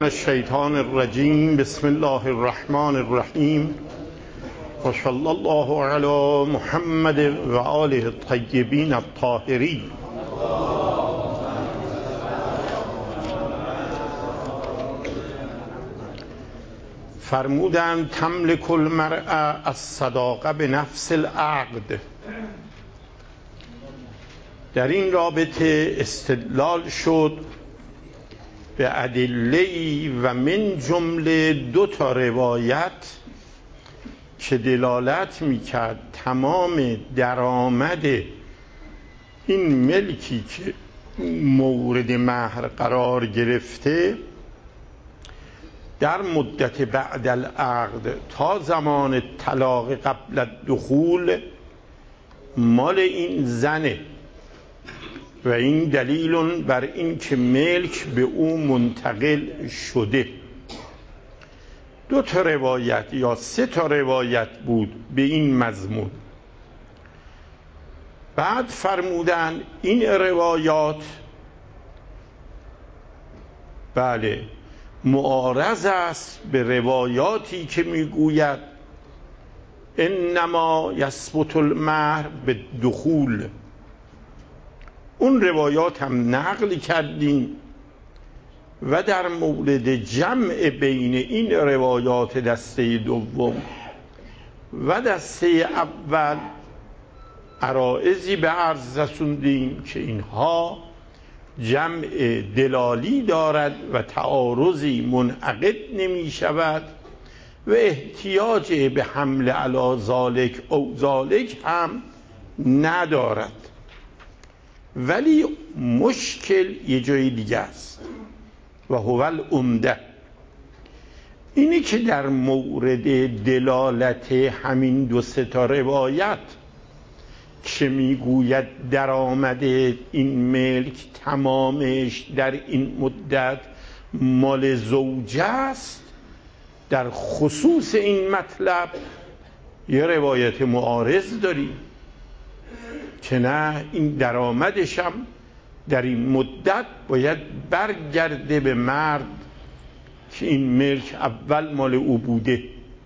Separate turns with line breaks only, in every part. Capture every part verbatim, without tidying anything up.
الشیطان الرجیم. بسم الله الرحمن الرحیم و صلی الله علی محمد و آله الطیبین الطاهرین. فرمودند تملک المرء الصداقه به نفس العقد. در این رابطه استدلال شد به ادله‌ای و من جمله دو تا روایت که دلالت میکرد تمام درآمد این ملکی که مورد مهر قرار گرفته در مدت بعد العقد تا زمان طلاق قبل الدخول مال این زنه و این دلیل بر این که ملک به او منتقل شده. دو تا روایت یا سه تا روایت بود به این مضمون. بعد فرمودن این روایات بله معارض است به روایاتی که میگوید انما یثبت المهر به دخول. اون روایات هم نقل کردیم و در مورد جمع بین این روایات دسته دوم و دسته اول عرائضی به عرض رسوندیم که اینها جمع دلالی دارد و تعارضی منعقد نمی شود و احتیاج به حمل علی ذالک او ذالک هم ندارد. ولی مشکل یه جای دیگه است و هو العمده، اینی که در مورد دلالت همین دو سه تا روایت که میگوید درآمد این ملک تمامش در این مدت مال زوجه است، در خصوص این مطلب یه روایت معارض داریم که نه این درآمدش هم در این مدت باید برگرده به مرد که این ملک اول مال او بوده.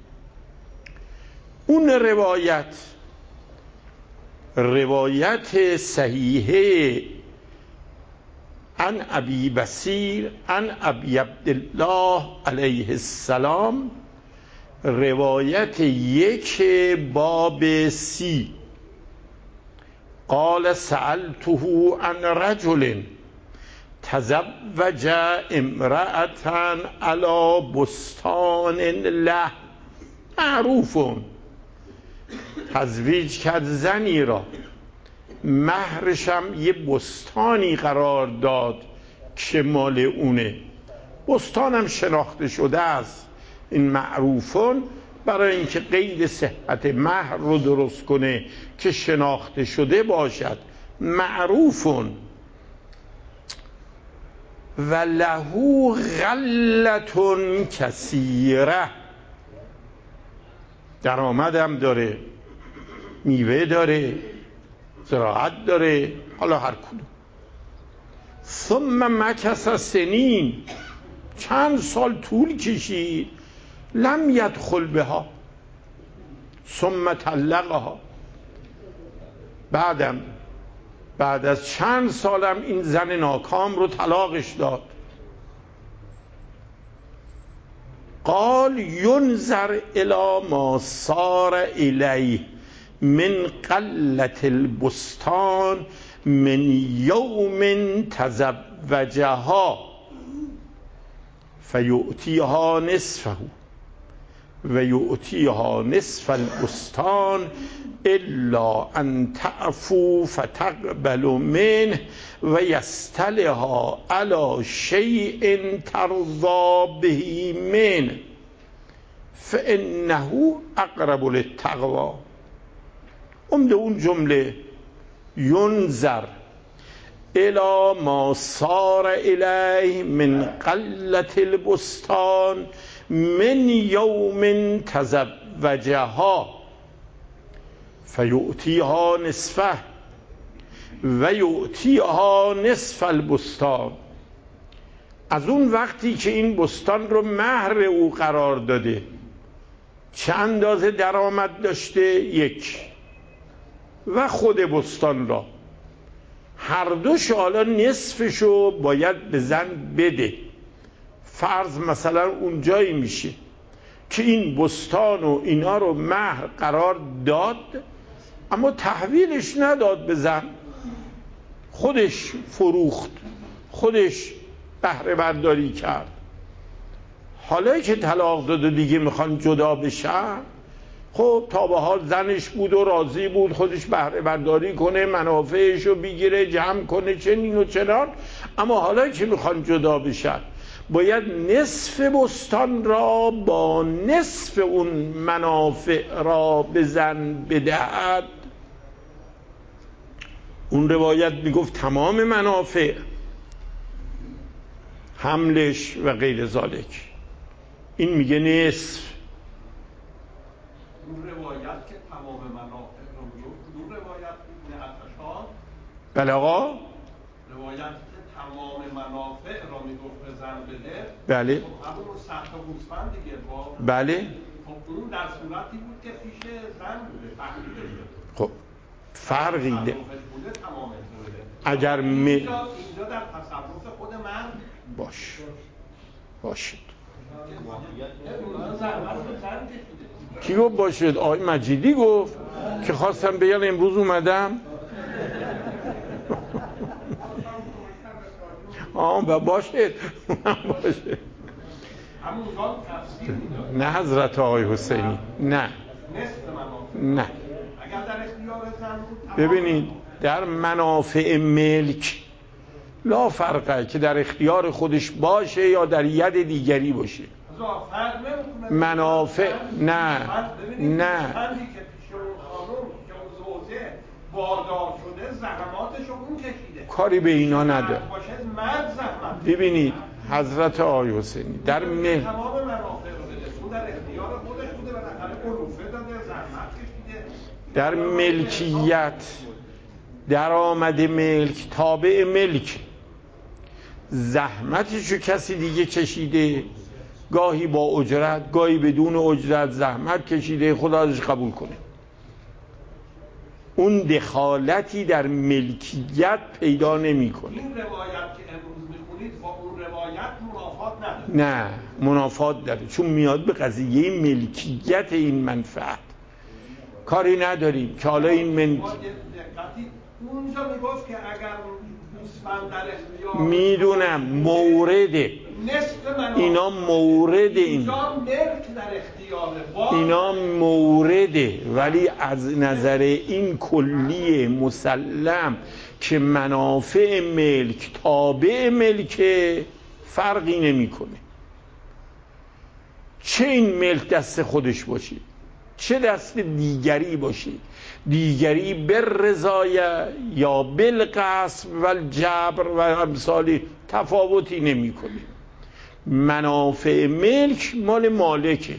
اون روایت روایت صحیحه عن ابی بصیر عن ابی عبدالله علیه السلام، روایت یک باب سی. قال سألته عن رجل تزوج امرأة على بستان له. معروف تزویج کرد زنی را، مهرشم یه بستانی قرار داد که مال اونه. بستانم شناخته شده است. این معروفون برای اینکه قید صحت مهر رو درست کنه که شناخته شده باشد. معروفون و لهو غلتون کثیره، درآمدم داره، میوه داره، زراعت داره، حالا هر کدوم. ثم مکث سنین، چند سال طول کشید، لم یدخل بها ثم طلقها. بعدم بعد از چند سالم این زن ناکام رو طلاقش داد. قال ینظر الی ما صار الیه من قلة البستان من یوم تزوجها فیؤتیها نصفه و یؤتیها نصف البستان الا ان تعفو فتقبل منه و یستلها علی شیء ترضی به منه فانه اقرب للتقوی. عمده اون جمله ینظر الی ما صار الیه من قلة البستان من یوم تزوجها فیؤتیها نصفه و یؤتیها نصف البستان از اون وقتی که این بستان رو مهر او قرار داده چه اندازه درآمد داشته؟ یک. و خود بستان را هر دوش حالا نصفشو باید به زن بده. فرض مثلا اون جایی میشه که این بستان و اینا رو مهر قرار داد اما تحویلش نداد به زن، خودش فروخت، خودش بهره برداری کرد. حالا که طلاق داد و دیگه میخوان جدا بشن، خب تا به حال زنش بود و راضی بود خودش بهره برداری کنه، منافعش رو بگیره، جمع کنه، چنین و چنان. اما حالا که میخوان جدا بشن باید نصف بستان را با نصف اون منافع را به زن بدهد. اون روایت میگفت تمام منافع، حملش و غیر ذالک. این میگه نصف.
اون روایت که تمام منافع رو میگفت اون روایت میکنه اتشان.
بله آقا،
روایت که تمام منافع را میگفت به زن بده،
بله
خب همون سخت و گوسفند دیگه با
بله.
خب اون در صورتی بود که پیش زن بوده، تحلیلش بده.
خب فرقی ده
بوده تمام بده.
اگر می...
اینجا, اینجا در تصرف خود من
باش باشد. کی گفت باشد؟ آقای مجیدی گفت که خواستم بگم امروز اومدم. آه و باشد باشد. نه حضرت آقای حسینی، نه نه. ببینید در منافع ملک لا فرقه که در اختیار خودش باشه یا در ید دیگری باشه. منافع نه نه
باردار شده زحماتشو اون کشیده،
کاری به اینا نداره.
زحمت
ببینید حضرت آقای حسینی در مل...
تمام منافع رو بده، اون در اختیار خودش بوده، بالاخره علوفه داده، زحمت کشیده.
در ملکیت درآمد ملک تابع ملک، زحمتشو کسی دیگه کشیده، گاهی با اجرت گاهی بدون اجرت زحمت کشیده، خدا ازش قبول کنه. اون دخالتی در ملکیت پیدا نمیکنه.
این روایت که امروز میخونید با اون روایت منافات نداره.
نه منافات داره، چون میاد به قضیه ملکیت این منفعت. کاری نداریم که حالا این من
اونجا میگفت که اگر گوسفند در اختیار
میدونم مورده اینا مورد این اینا مورده، ولی از نظر این کلی مسلم که منافع ملک تابع ملک فرقی نمیکنه. چه این ملک دست خودش باشه چه دست دیگری باشه، دیگری بالرضایه یا بالغصب و الجبر و امثالی تفاوتی نمیکنه. منافع ملک مال مالکه.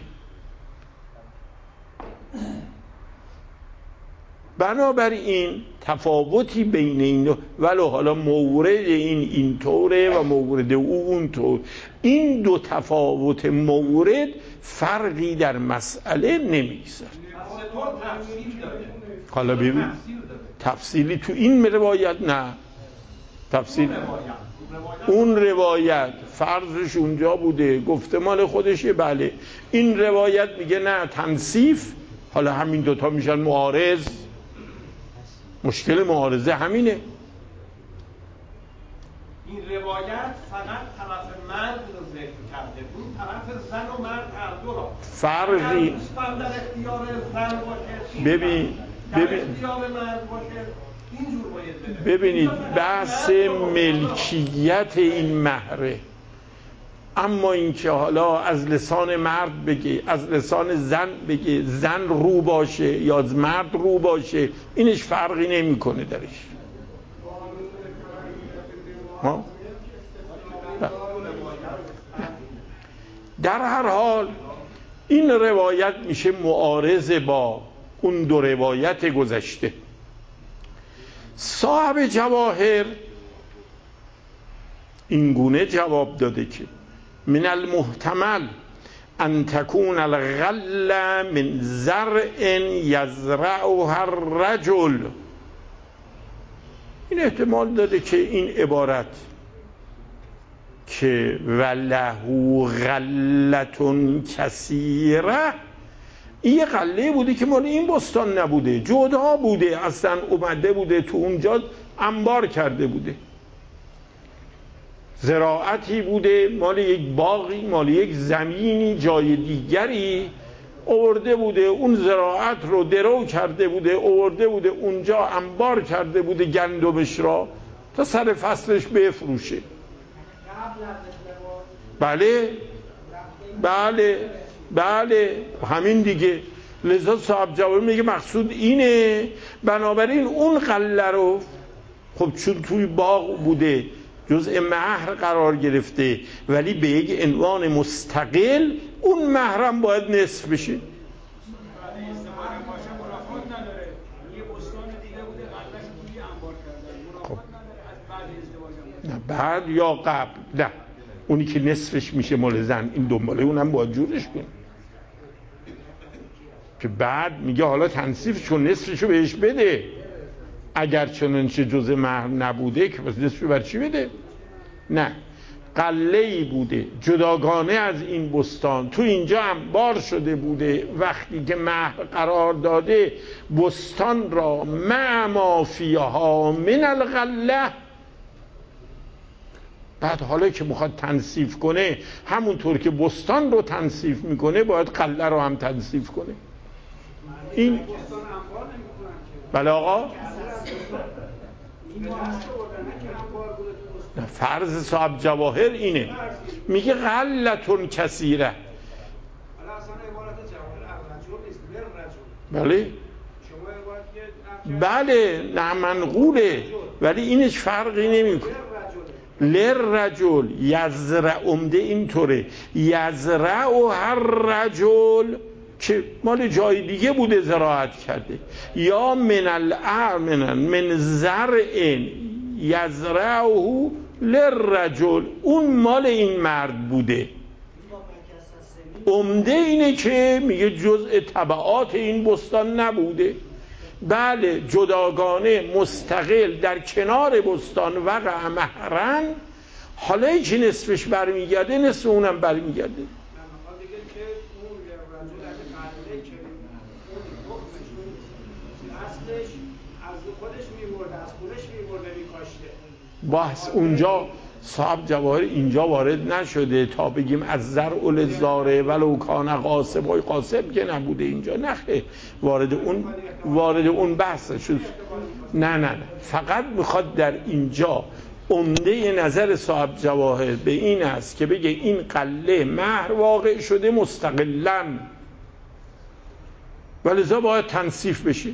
بنابراین تفاوتی بین این ولو حالا مورد این اینطوره و مورد او اونطور، این دو تفاوت مورد فرقی در مسئله نمیگذاره. حالا ببین تفصیلی تو این روایت نه تفصیل اون روایت فرضش اونجا بوده گفته مال خودشه، بله. این روایت میگه نه تنصیف. حالا همین دوتا میشن معارض. مشکل معارضه همینه.
این روایت فقط طرف مرد رو ذکر کرده، اون طرف زن و مرد هر دو را
فرقی
در اختیار زن باشه،
ببین ببین
اختیار مرد باشه، اینجور باید بده.
ببینید بحث ملکیت این مهره، اما اینکه حالا از لسان مرد بگه از لسان زن بگه زن رو باشه یا از مرد رو باشه، اینش فرقی نمیکنه درش. ها؟ در هر حال این روایت میشه معارض با اون دو روایت گذشته. صاحب جواهر این گونه جواب داده که من المحتمل ان تكون الغله من زرع یزرعها الرجل. این احتمال داده که این عبارت که وله غلة کثیره، این یه غله بوده که مال این بستان نبوده، جدا بوده، اصلا اومده بوده تو اونجا انبار کرده بوده، زراعتی بوده مال یک باغی، مال یک زمینی جای دیگری آورده بوده، اون زراعت رو درو کرده بوده، آورده بوده اونجا انبار کرده بوده گندمش را تا سر فصلش بفروشه. بله بله بله همین دیگه. لذا صاحب جواب میگه مقصود اینه، بنابراین اون غله رو خب چون توی باغ بوده جزء مهر قرار گرفته ولی به یک عنوان مستقل، اون مهرم باید نصف بشه. خب نه بعد یا قبل، نه اونی که نصفش میشه مال زن، این دنباله اونم باید جورش کنه که بعد میگه حالا تنصیف چون نصفشو بهش بده، اگر چنانچه جزء مهر نبوده که بس نصفشو بر چی بده؟ نه، قله‌ای بوده جداگانه از این بستان، تو اینجا انبار شده بوده، وقتی که مهر قرار داده بستان را مع ما فیها من الغله، بعد حالا که میخواد تنصیف کنه همونطور که بستان رو تنصیف میکنه باید قله رو هم تنصیف کنه. این بله آقا فرض صاحب جواهر اینه، میگه غلة کثیره. بله بله نه منقوله ولی اینش فرقی نمیکنه. للرجل یزرع، عمده اینطوره، یزرع هر رجل که مال جای دیگه بوده زراعت کرده، یا من الارض من زرع یزرعه للرجل، اون مال این مرد بوده. عمده اینه که میگه جزء تبعات این بستان نبوده، بله جداگانه مستقل در کنار بستان وقع مهرن، حالا که نصفش برمیگرده نصف اونم برمیگرده. بحث اونجا صاحب جواهر اینجا وارد نشده تا بگیم از زرع للزارع ولو کان قاسب، های قاسب که نبوده اینجا، نخه وارد اون وارد اون بحث شد. نه نه نه فقط میخواد در اینجا عمده نظر صاحب جواهر به این است که بگه این قله مهر واقع شده مستقلاً ولذا باید تنصیف بشه.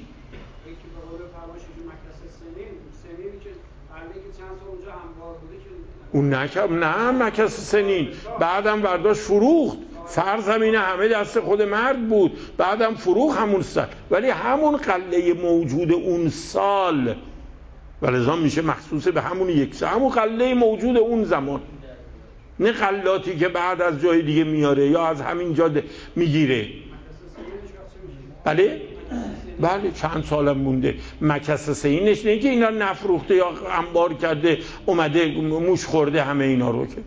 اون نکرد نه مکث سنین، بعدم برداشت فروخت، فرض همینه همه دست خود مرد بود، بعدم فروخ همون سال، ولی همون قله موجود اون سال ولذا میشه مخصوص به همون یک سال، همون قله موجود اون زمان، نه قلاتی که بعد از جای دیگه میاره یا از همین جا میگیره. بله بله چند سالم مونده. مکث سینش نه که اینا نفروخته یا انبار کرده اومده موش خورده همه اینا رو که.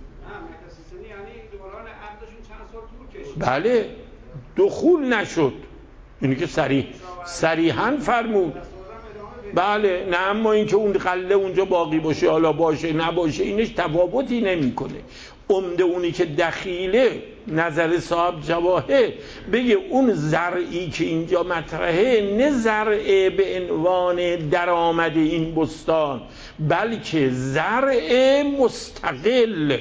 بله دخول نشد، اینی که صریح صریحاً فرمود. بله نه اما این که اون قله اونجا باقی باشه حالا باشه نباشه اینش تفاوتی نمیکنه. عمده اونی که دخیله نظر صاحب جواهر بگه اون زرعی که اینجا مطرحه نه زرع به عنوان درآمد این بستان بلکه زرع مستقل.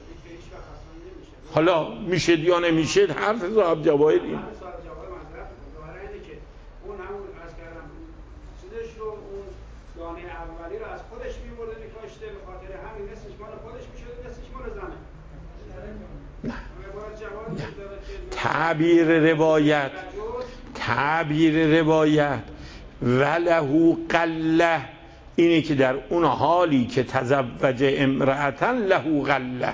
حالا میشه یا نمیشه حرف صاحب جواهر این.
دانه اولی رو از خودش می‌برده می‌کاشته، به خاطر همین نصفش مال خودش می‌شده نصفش مال زنه.
نه تعبیر روایت تعبیر روایت وله قله، اینه که در اون حالی که تزوج امرأتا له غله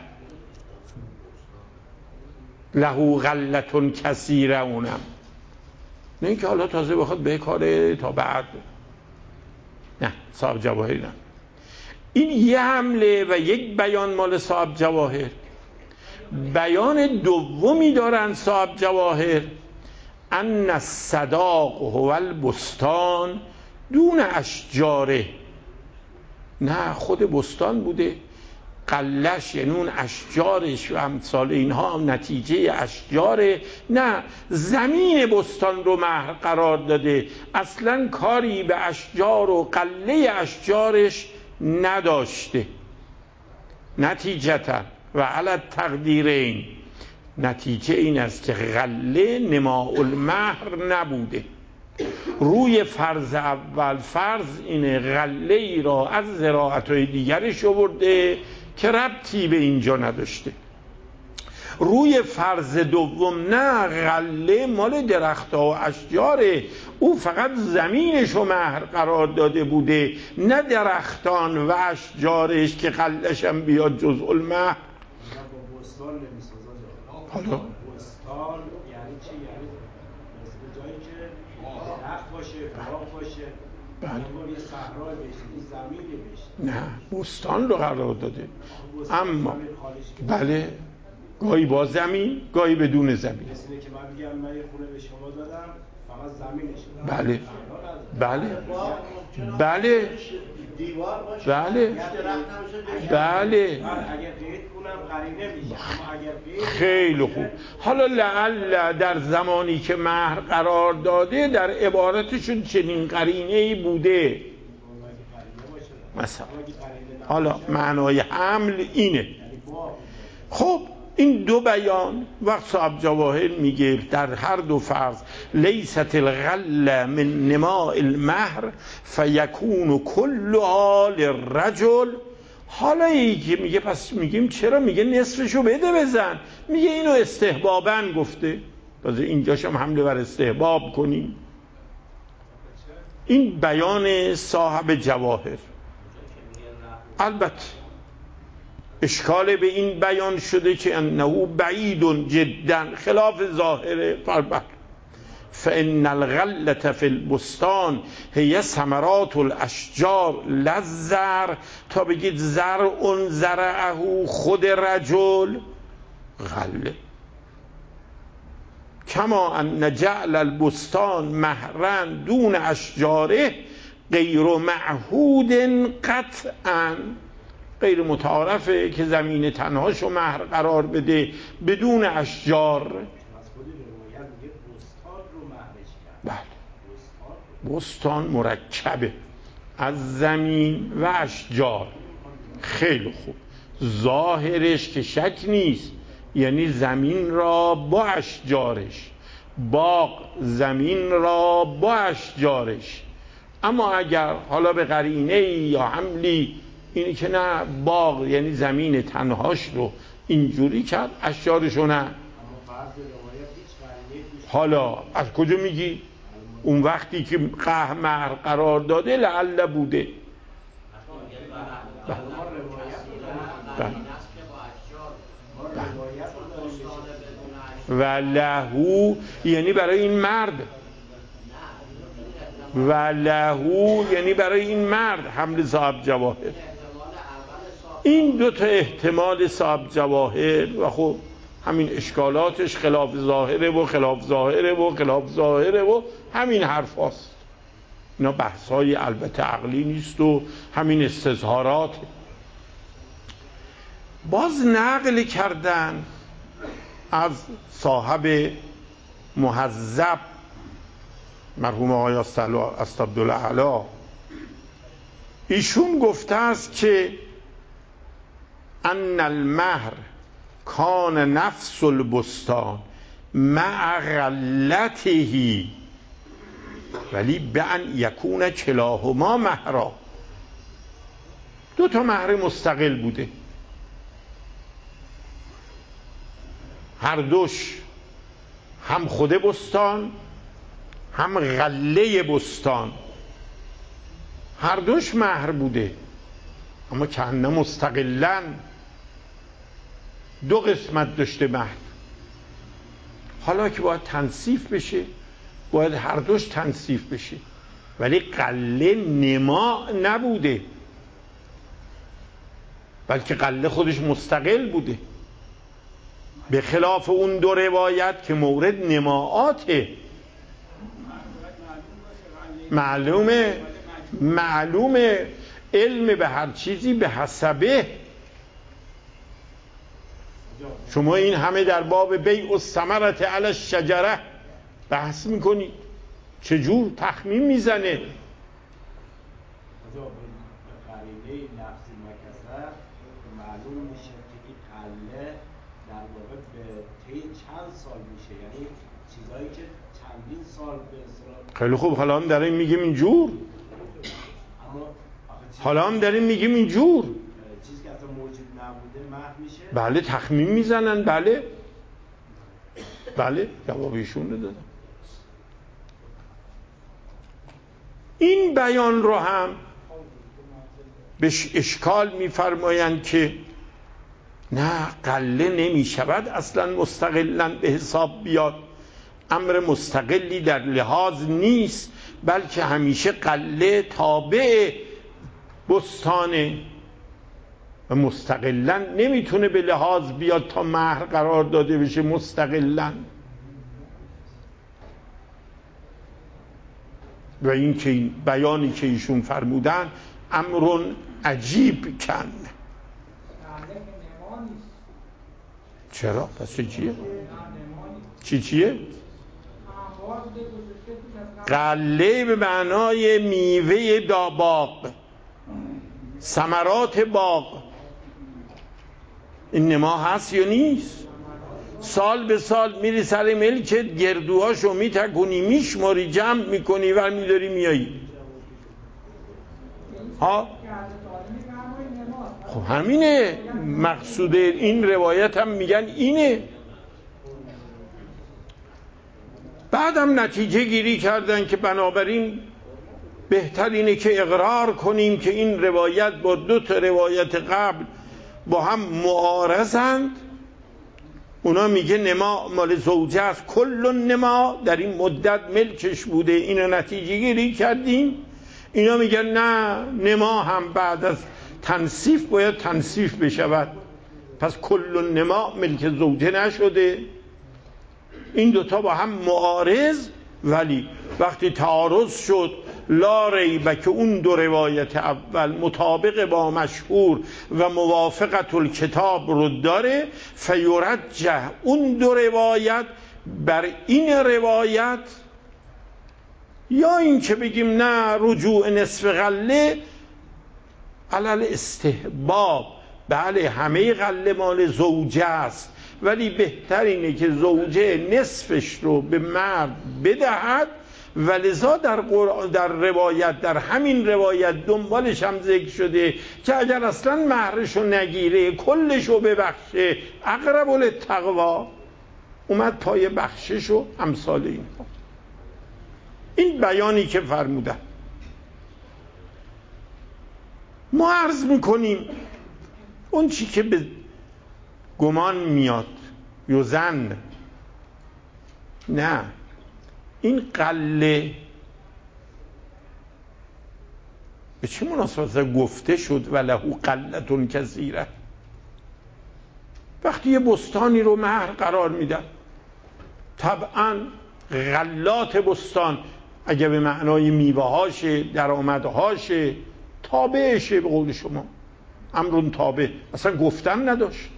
له غلتون کثیره، اونم نه اینکه حالا تازه بخواد به کاره تا بعد، نه صاحب جواهر نه. این یه حمله و یک بیان مال صاحب جواهر. بیان دومی دارن صاحب جواهر، ان الصداق هو البستان دون اشجاره. نه خود بستان بوده، قلش یعنی اون اشجارش و امثال اینها هم نتیجه اشجاره. نه، زمین بستان رو مهر قرار داده، اصلا کاری به اشجار و قله اشجارش نداشته. نتیجتا و علی تقدیرین، نتیجه این است که غله نماء المهر نبوده. روی فرض اول، فرض اینه غله ای را از زراعت‌های دیگرش آورده که ربطی به اینجا نداشته. روی فرض دوم نه، غله مال درخت‌ها و اشجاره، او فقط زمینش رو مهر قرار داده بوده، نه درختان و اشجارش که غله‌ش هم بیاد جزء المهر. حالا
بستان یعنی چی؟ یعنی به جایی که درخت باشه، باغ باشه،
بله
یه صحرای بشه، زمینی بشه.
نه، بستان رو قرار داده. اما بله، گاهی با زمین، گاهی بدون زمین.
مثل که من بگم من یه خونه به شما دادم فقط زمینش.
بله بله بله بله بله
اگر قید کنم قرینه میشه، اما اگر قید
خیلی خوب. حالا لعل در زمانی که مهر قرار داده در عبارتشون چنین قرینه‌ای بوده، مثلا حالا معنای حمل اینه. خب این دو بیان وقت صاحب جواهر میگه در هر دو فرض لیست الغله من نماء المهر فیکون کلها للرجل. حالا اینکه میگه پس میگیم چرا میگه نصفشو بده بزن، میگه اینو استحباباً گفته، تازه اینجاش هم حمله بر استحباب کنیم. این بیان صاحب جواهر. البته اشکال به این بیان شده که انه بعید جدا خلاف ظاهر فربر، فان الغلة فی البستان هی ثمرات الاشجار للزرع، تا بگید زرع زرعه خود رجل غله، کما ان جعل البستان مهرا دون اشجاره غیر معهود قطعا. غیر متعارفه که زمین تنهاشو مهر قرار بده بدون اشجار. بله، بستان مرکبه از زمین و اشجار. خیلی خوب، ظاهرش که شک نیست، یعنی زمین را با اشجارش، باغ زمین را با اشجارش. اما اگر حالا به قرینه یا حملی اینی که نه باغ یعنی زمین تنهاش رو اینجوری کرد، اشجارشو نه، حالا از کجا میگی؟ اون وقتی که قه مهر قرار داده لعل بوده. بله. بله. و لهو یعنی برای این مرد، و لهو یعنی برای این مرد حمل صاحب جواهر. این دو تا احتمال صاحب جواهر و خب همین اشکالاتش خلاف ظاهره و خلاف ظاهره و خلاف ظاهره و همین حرف هاست. اینا بحثای البته عقلی نیست و همین استظهارات. باز نقل کردن از صاحب مهذب مرحوم آقای اسدعبدالاعلی، ایشون گفته است که ان المهر کان نفس البستان مع غلته ولی به ان یکون کلاهما مهرا. دو تا مهر مستقل بوده، هر دوش هم خود بستان هم غله بستان. هر دوش مهر بوده، اما که نه مستقلاً دو قسمت داشته مهر. حالا که باید تنصیف بشه، باید هر دوش تنصیف بشه، ولی قله نما نبوده، بلکه قله خودش مستقل بوده، به خلاف اون دو روایت که مورد نماعاته. معلومه معلومه علم به هر چیزی به حسبه. شما این همه در باب بیع الثمرة علی الشجره بحث میکنید، چجور تخمین میزنه؟
معلوم میشه که این قله در واقع به طی چند سال میشه، یعنی چیزایی که چندین سال به اصطلاح.
خیلی خوب، حالا هم داریم میگیم اینجور، حالا هم داریم میگیم اینجور
چیزی که اصلا موجود نبوده محو میشه.
بله تخمین میزنن. بله بله جوابشون رو دادم. این بیان رو هم بهش اشکال میفرمایند که نه، قله نمیشود اصلا مستقلا به حساب بیاد، امر مستقلی در لحاظ نیست، بلکه همیشه قله تابع بستانه و مستقلا نمیتونه به لحاظ بیاد تا مهر قرار داده بشه مستقلا. و این که بیانی که ایشون فرمودن امر عجیب کن. چرا؟ پس چیه؟ چی چیه؟ قله به معنای میوه دا باغ، ثمرات باغ. این نما هست یا نیست؟ سال به سال میری سر ملکت، گردوهاشو میتکونی، میشماری، جمع میکنی و میداری میایی. ها؟ خب همینه مقصود این روایت، هم میگن اینه. بعدم نتیجه گیری کردن که بنابراین بهتر اینه که اقرار کنیم که این روایت با دو تا روایت قبل با هم معارضند. اونا میگه نما مال زوجه است، کل نما در این مدت ملکش بوده، اینو نتیجه گیری کردیم. اینا میگن نه، نما هم بعد از تنصیف باید تنصیف بشود، پس کل نما ملک زوجه نشده. این دوتا با هم معارض، ولی وقتی تعارض شد لا ریبه که اون دو روایت اول مطابق با مشهور و موافقت الکتاب رو داره، فیرجح اون دو روایت بر این روایت، یا این که بگیم نه رجوع نصف غله علل استحباب. بله همه غله مال زوجه است، ولی بهتر اینه که زوجه نصفش رو به مرد بدهد، ولذا در, در روایت در همین روایت دنبالش هم ذکر شده که اگر اصلا مهرشو نگیره کلشو ببخشه اقرب للتقوا، اومد پای بخشش و امثال این. این بیانی که فرمودن ما عرض میکنیم اون چی که به گمان میاد یوزن، نه این قله به چه مناسبت گفته شد ولهو قلتون کثیره؟ وقتی یه بستانی رو مهر قرار میدن، طبعا غلات بستان اگه به معنای میوه‌هاشه، درآمدهاشه، تابعشه، به قول شما امرون تابع، اصلا گفتن نداشت.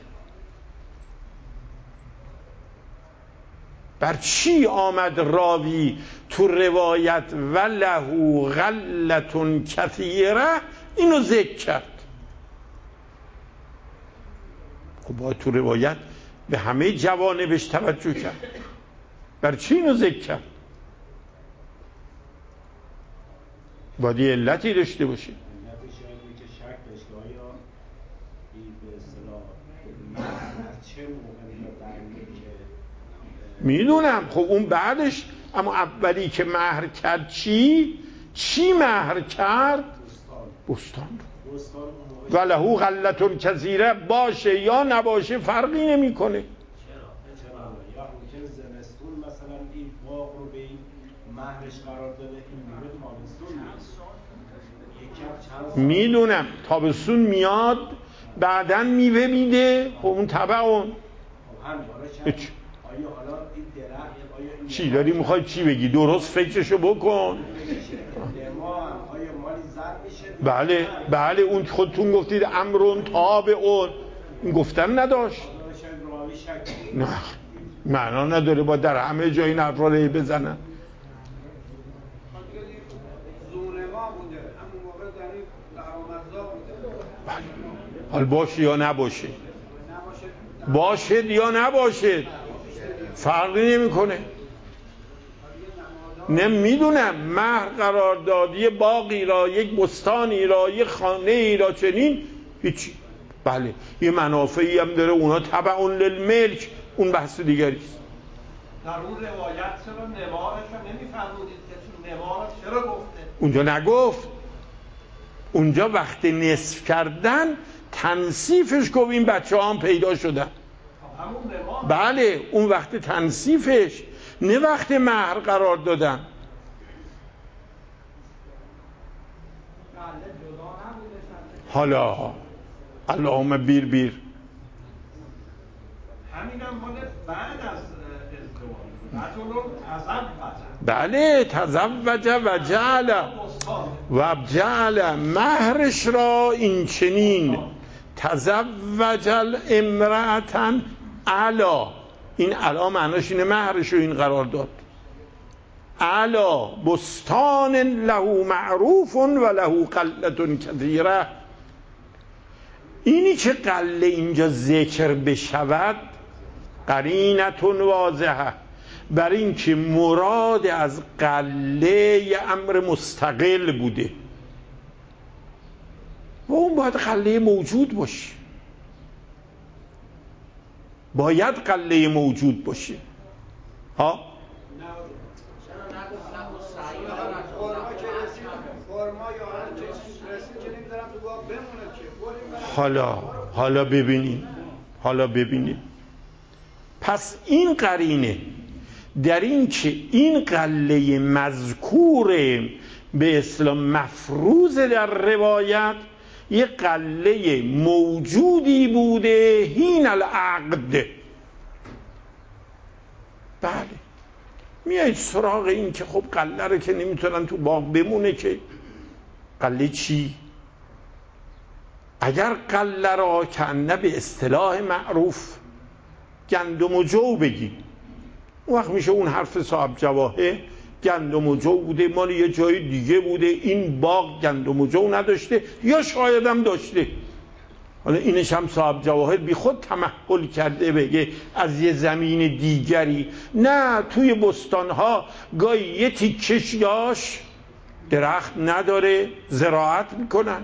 بر چی آمد راوی تو روایت ولهو غلتون کثیره اینو ذکر کرد؟ خب باید تو روایت به همه جوانبش توجه کرد. بر چی اینو ذکر کرد؟ باید یه علتی داشته باشه. میدونم خب اون بعدش، اما اولی که مهر کرد چی؟ چی مهر کرد؟ بستان و لهو غلة کثیره باشه یا نباشه فرقی نمیکنه.
یا ممکن زمستون مثلا این باغ رو به این مهرش قرار داده، این میوه تابستون میاد.
میدونم تابستون میاد بعدن میوه میده، خب اون تبع اون.
خب همین حالا شاید آیا حالا این درخت آیا این
چی داری میخوای چی بگی؟ درست فکرشو بکن.
نما آیا مالی زر میشه؟
بله بله اون خودتون گفتید امرون تاب اون، این گفتن نداشت. نه معنا نداره با در همه جای این حرفا رو بزنن.
زونما بوده همون موقع در این درآمدزا بوده.
حال باشه یا نباشه، باشد یا نباشد فرقی نمیکنه. نمیدونم مهر قراردادی باقی را، یک بستانی را، یک خانه ای را، چنین هیچی. بله یه منافعی هم داره، اونا تبع للملک، اون بحث دیگری است.
در اون روایت چرا نماهش رو نمیفرمودید که نما را چرا گفته؟
اونجا نگفت، اونجا وقت نصف کردن تنصیفش گفت این بچه هم پیدا شدن.
همون نما.
بله اون وقت تنصیفش، نه وقت مهر قرار دادن. حالا اللهم بیر بیر
همینم مال بعد از ازدواج تزوج.
بله تزوج و جعل و جعل مهرش را این چنین تزوج الامرأة علا، این علا معناش اینه مهرش رو این قرار داد. علا بستان له معروف و له قلة کثیره. اینی که قله اینجا ذکر بشود قرینة واضحه بر این که مراد از قله یه امر مستقل بوده و اون باید قله موجود باشه، باید قله موجود باشه. ها حالا حالا ببینیم حالا ببینیم پس این قرینه در این که این قله مذکور به اصطلاح مفروض در روایت یه قله موجودی بوده هین العقد. بله میایید سراغ این که خب قله رو که نمیتونن تو باغ بمونه که قله چی؟ اگر قله را کنه به اصطلاح معروف گندم و جو بگی، اون وقت میشه اون حرف صاحب جواهر گندم و جو بوده، مال یه جای دیگه بوده، این باغ گندم و جو نداشته یا شاید هم داشته. حالا اینش هم صاحب جواهر بی خود تمحل کرده بگه از یه زمین دیگری. نه توی بستانها گاهی یه تیکش یاش درخت نداره زراعت میکنن.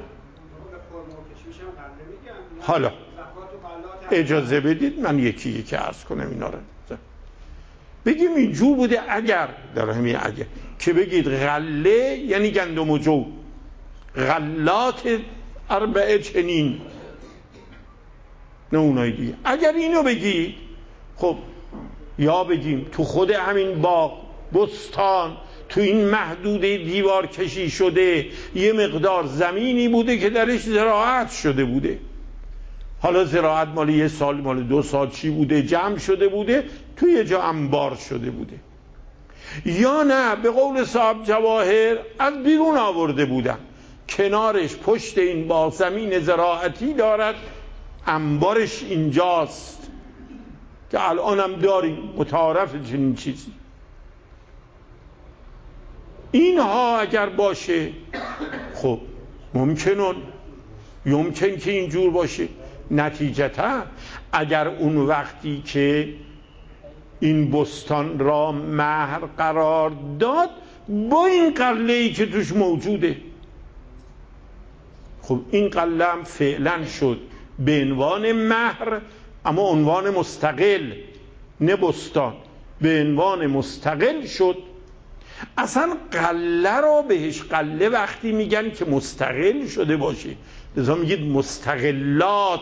حالا اجازه بدید من یکی یکی عرض کنم اینا رو. بگیم اینجور بوده اگر در همین اگر که بگید غله یعنی گندم و جو، غلات اربعه چنین، نه اونای دیگه. اگر اینو بگید خب یا بگیم تو خود همین باغ بستان تو این محدوده دیوار کشی شده یه مقدار زمینی بوده که درش زراعت شده بوده، حالا زراعت مال یه سال مال دو سال چی بوده جمع شده بوده توی یه جا انبار شده بوده، یا نه به قول صاحب جواهر از بیرون آورده بودن کنارش پشت این باغ زمین زراعتی دارد انبارش اینجاست که الان هم داریم متعارف چنین چیزی. اینها اگر باشه خب ممکنون یمکن که اینجور باشه. نتیجتا اگر اون وقتی که این بستان را مهر قرار داد با این قله‌ای که توش موجوده، خب این قله هم فعلا شد به عنوان مهر اما عنوان مستقل، نه بستان، به عنوان مستقل شد اصلا قله رو بهش قله وقتی میگن که مستقل شده باشه، لذا میگید مستقلات.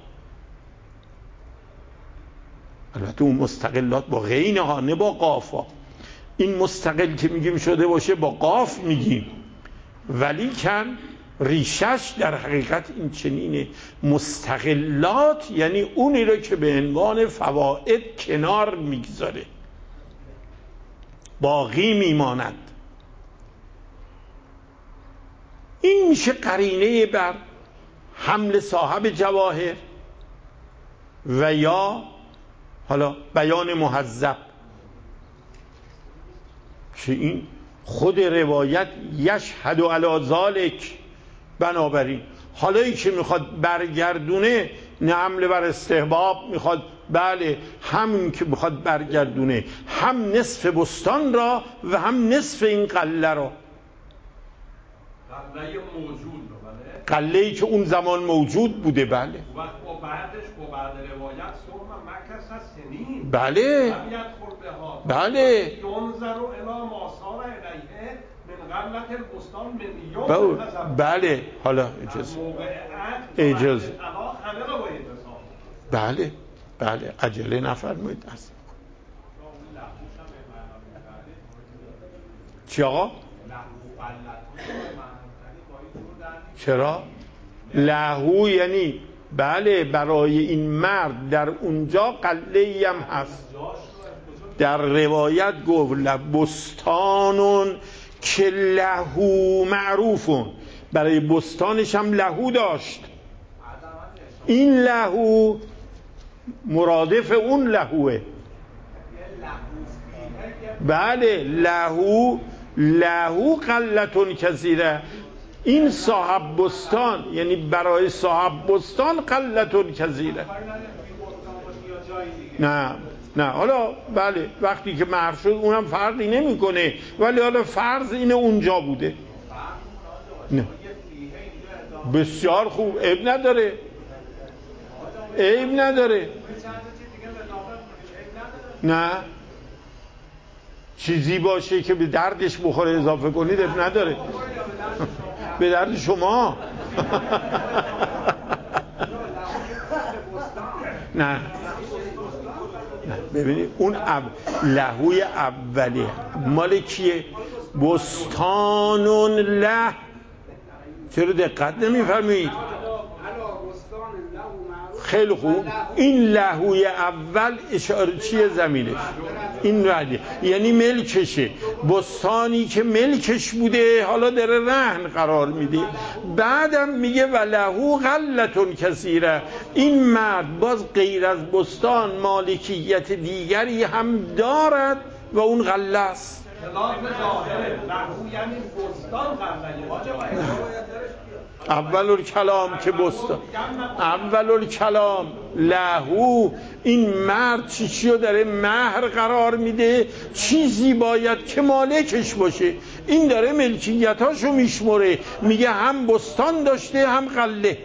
البته اون مستقلات با غینه ها، نه با قافا. این مستقل که میگیم شده باشه با قاف میگیم، ولی کن ریشش در حقیقت این چنینه. مستقلات یعنی اونی رو که به عنوان فواید کنار میگذاره، باقی میماند. این میشه قرینه بر حمل صاحب جواهر و یا حالا بیان مهذب، که این خود روایت یشهد علی ذالک. بنابراین حالا ای که میخواد برگردونه، نه حمله بر استحباب میخواد، بله همین که میخواد برگردونه هم نصف بستان را و هم نصف این قله را،
قله موجود رو، بله،
قله ای که اون زمان موجود بوده. بله
وقت با بعدش با بعد روایت ثم مکث سنین،
بله
لم يدخل بها،
بله
ینظر الی ما صار الیه من غلة البستان من یوم الحسب.
بله حالا اجازه اجازه بله بله عجله نفرمایید. اصلا چی آقا؟ چرا؟ لهو یعنی بله برای این مرد در اونجا قله‌ای هم هست. در روایت گفت بستانون که لهو معروفون، برای بستانش هم لهو داشت. این لهو مرادف اون لهوه. بله لهو لهو قلتون کثیره. این صاحب بستان یعنی برای صاحب بستان قلتون کثیره. نه نه حالا بله وقتی که مهر شد اونم فرقی نمیکنه، ولی حالا فرض اینه اونجا بوده. نه بسیار خوب، عیب نداره، عیب نداره. نه چیزی باشه که به دردش بخوره اضافه کنید عیب نداره. به درد شما. نه ببینید اون اب... لهوی اولیه مال کیه؟ بستان له. چرا دقت نمی‌فرمایید؟ خیلی خوب. این لهوی اول اشاره چیه؟ زمینش این رهنه، یعنی ملکشه. بستانی که ملکش بوده حالا داره رهن قرار میده. بعدم میگه و لهو غلتون کثیره. این مرد باز غیر از بستان مالکیت دیگری هم دارد و اون غله است. اول الکلام که بستان، اول الکلام لهو. این مرد چی چیو داره مهر قرار میده، چیزی باید که مالکش باشه. این داره ملکیتاشو میشمره، میگه هم بستان داشته هم قله.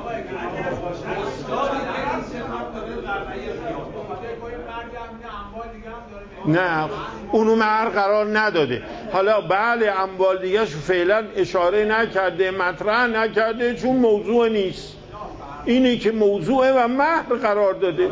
نه اونو مهر قرار نداده. حالا بله اموال دیگه شو فعلا اشاره نکرده، مطرح نکرده، چون موضوع نیست. اینی که موضوعه و مهر قرار داده.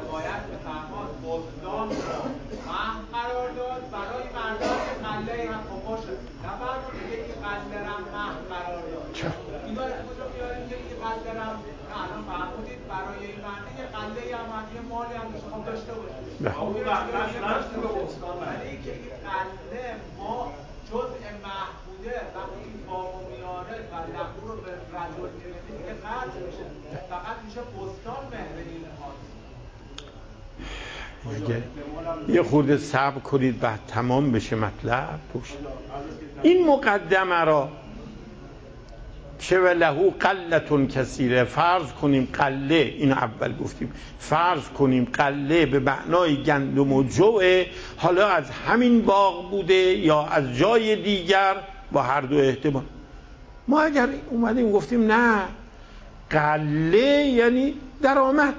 نه اون وقتش نشت به بستان
ولی که این قله ما جزء محبوده وقتی این باب و میاره و لهو رو به رجل میرسه دیگه قطع میشه، فقط میشه بستان مهر این خاص.
یه خورده صبر کنید بعد تمام بشه مطلب. پشت این مقدمه را که و لهو قلتون کثیره، فرض کنیم قله، این اول گفتیم، فرض کنیم قله به معنای گندم و جوه، حالا از همین باغ بوده یا از جای دیگر، با هر دو احتمال. ما اگر اومدیم گفتیم نه قله یعنی درآمد،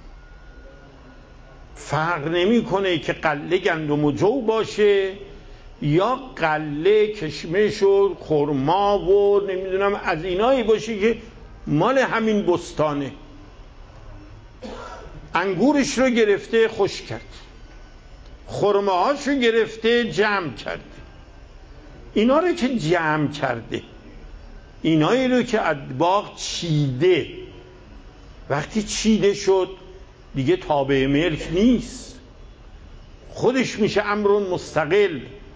فرق نمیکنه که قله گندم و جو باشه یا قله کشمش و خرما و نمیدونم از اینایی باشه که مال همین بستانه، انگورش رو گرفته خوش کرد، خرماهاش رو گرفته جمع کرده. اینا رو که جمع کرده، اینایی رو که از باغ چیده، وقتی چیده شد دیگه تابع ملک نیست، خودش میشه امر مستقل.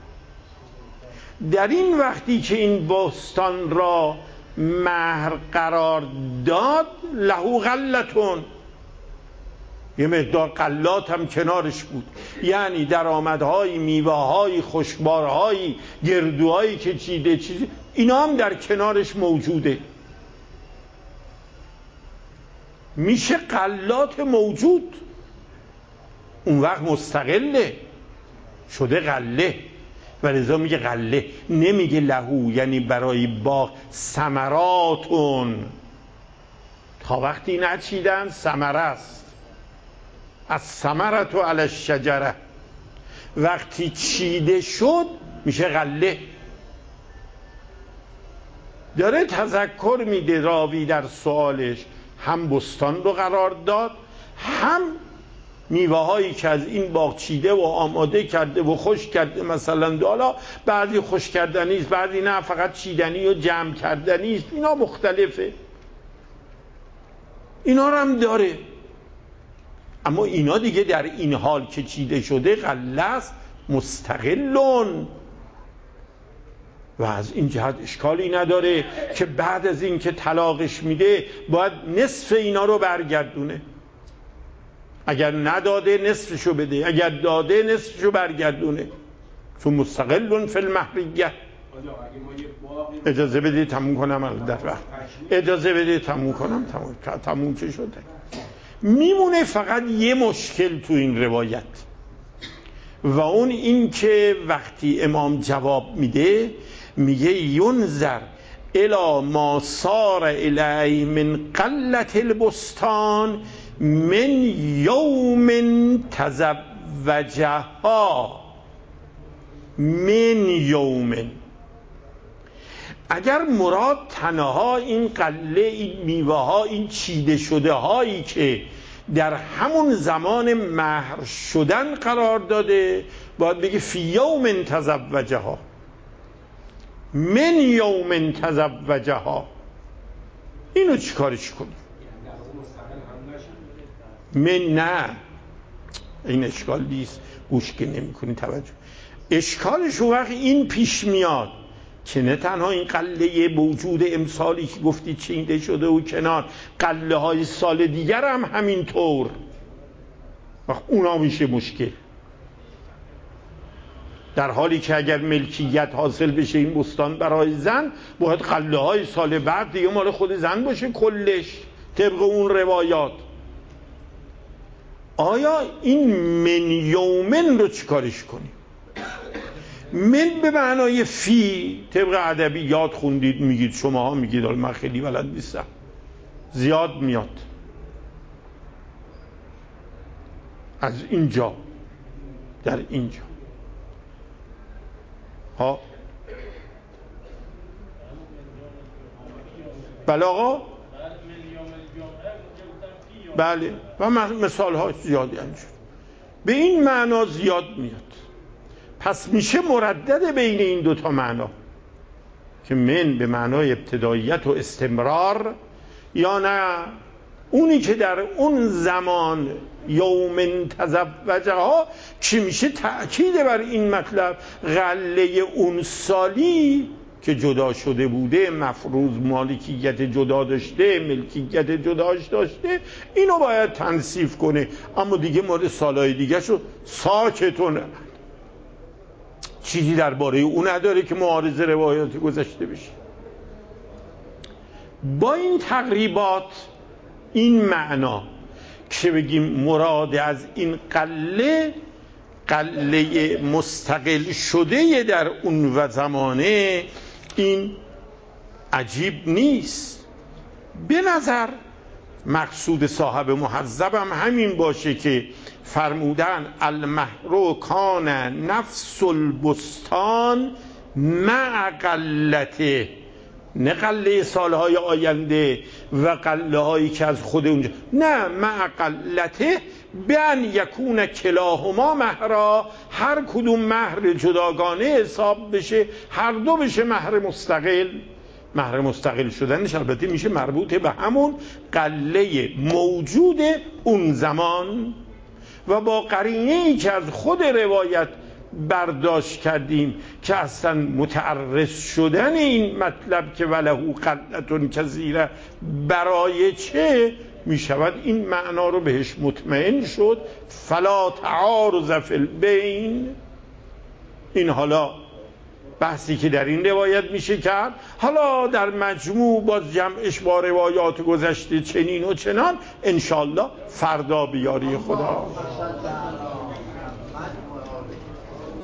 در این وقتی که این بستان را مهر قرار داد، لهو غلتون، یه مقدار غلات هم کنارش بود، یعنی درآمدهای میوه‌های خوشبارهای گردوهایی که چیده چیزی اینا هم در کنارش موجوده، میشه غلات موجود. اون وقت مستقله، شده غله، و لذا میگه غله، نمیگه لهو، یعنی برای باغ ثمراتون، تا وقتی نچیدن ثمره است، از ثمرت علی الشجره، وقتی چیده شد میشه غله. داره تذکر میده راوی در سوالش، هم بستان رو قرار داد، هم میوه هایی که از این باغ چیده و آماده کرده و خوش کرده. مثلا حالا بعضی خوش کردنی است، بعضی نه، فقط چیدنی و جمع کردنی است، اینا مختلفه، اینا رو هم داره. اما اینا دیگه در این حال که چیده شده غله است، مستقلون، و از این جهت اشکالی نداره که بعد از این که طلاقش میده باید نصف اینا رو برگردونه. اگر نداده نصفشو بده، اگر داده نصفشو برگردونه، چون مستقلون فی المهریه. اجازه بده تموم کنم در وقت، اجازه بده تموم کنم. تموم تموم چه شده؟ میمونه فقط یه مشکل تو این روایت، و اون این که وقتی امام جواب میده میگه ینظر الی ما صار الیه من قلت البستان من یوم تزوجها، من یوم. اگر مراد تنها این قله، این میوه ها، این چیده شده هایی که در همون زمان مهر شدن قرار داده، باید بگه فی یوم تزوجها، من یوم تزوجها. اینو چیکارش کنیم؟ من نه، این اشکال نیست، گوش که نمی کنی توجه. اشکالش وقت این پیش میاد که نه تنها این قله موجود امسالی که گفتی چینده شده و کنار، قله های سال دیگر هم همینطور، وقت اونا میشه مشکل. در حالی که اگر ملکیت حاصل بشه این بستان برای زن، باید قله های سال بعد دیگه مال خود زن باشه کلش، طبق اون روایات. آیا این من یومن رو چیکارش کنیم؟ من به معنای فی، طبق ادبیات خوندید میگید شما ها میگید، حالا من خیلی بلد نیستم، زیاد میاد از اینجا در اینجا ها. بله آقا، بله، و مثال ها زیادی انجور به این معنا زیاد میاد. پس میشه مردد بین این دوتا معنا، که من به معنای ابتداییت و استمرار، یا نه اونی که در اون زمان یوم تزوجها که میشه تأکید بر این مطلب، غله اون سالی که جدا شده بوده، مفروض مالکیت جدا داشته، ملکیت جداش داشته، اینو باید تنصیف کنه. اما دیگه مورد سالهای دیگه شو ساکتون، چیزی درباره اون نداره که معارض روایات گذشته بشه. با این تقریبات، این معنا که بگیم مراد از این قله، قله مستقل شده در اون و زمانه، این عجیب نیست. به نظر مقصود صاحب محذب هم همین باشه که فرمودن المهر کان نفس البستان مع قلته، نه قله سالهای آینده و قله هایی که از خود اونجا، نه مع قلته بیان یکون کلاهما مهرا، هر کدوم مهر جداگانه حساب بشه، هر دو بشه مهر مستقل. مهر مستقل شدنش البته میشه مربوط به همون قله موجود اون زمان و با قرینه‌ای که از خود روایت برداشت کردیم که اصلا متعرض شدن این مطلب که ولهو قلتون کثیره برای چه می شود این معنا رو بهش مطمئن شد. فلا تعارض فی البین، این حالا بحثی که در این روایت میشه کرد. حالا در مجموع باز جمعش با روایات گذشته چنین و چنان انشالله فردا بیاری خدا.